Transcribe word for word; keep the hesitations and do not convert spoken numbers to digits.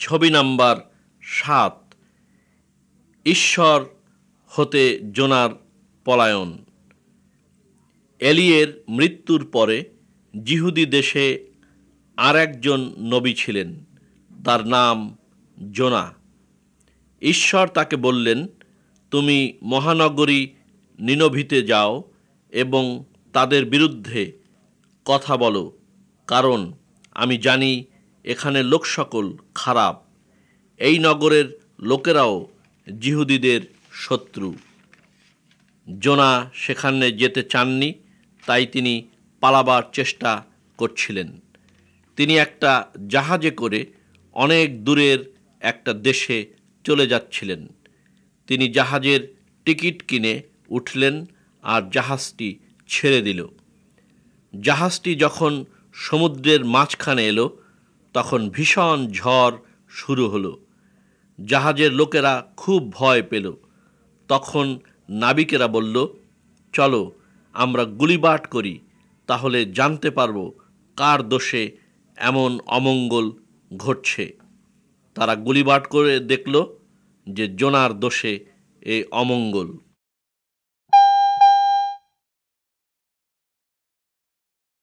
ছবি নাম্বার সাত, ঈশ্বর হতে জোনার পলায়ন। এলিয়ের মৃত্যুর পরে যিহুদি দেশে আর একজন নবী ছিলেন, তার নাম জোনা। ঈশ্বর তাকে বললেন, তুমি মহানগরী নিনভিতে যাও এবং তাদের বিরুদ্ধে কথা বলো, কারণ আমি জানি এখানে লোকসকল খারাপ। এই নগরের লোকেরাও যিহুদিদের শত্রু। জোনা সেখানে যেতে চাননি, তাই তিনি পালাবার চেষ্টা করছিলেন। তিনি একটা জাহাজে করে অনেক দূরের একটা দেশে চলে যাচ্ছিলেন। তিনি জাহাজের টিকিট কিনে উঠলেন আর জাহাজটি ছেড়ে দিল। জাহাজটি যখন সমুদ্রের মাঝখানে এলো, তখন ভীষণ ঝড় শুরু হলো। জাহাজের লোকেরা খুব ভয় পেল। তখন নাবিকেরা বলল, চলো আমরা গুলিবাট করি, তাহলে জানতে পারবো কার দোষে এমন অমঙ্গল ঘটছে। তারা গুলিবাট করে দেখল যে জোনার দোষে এই অমঙ্গল।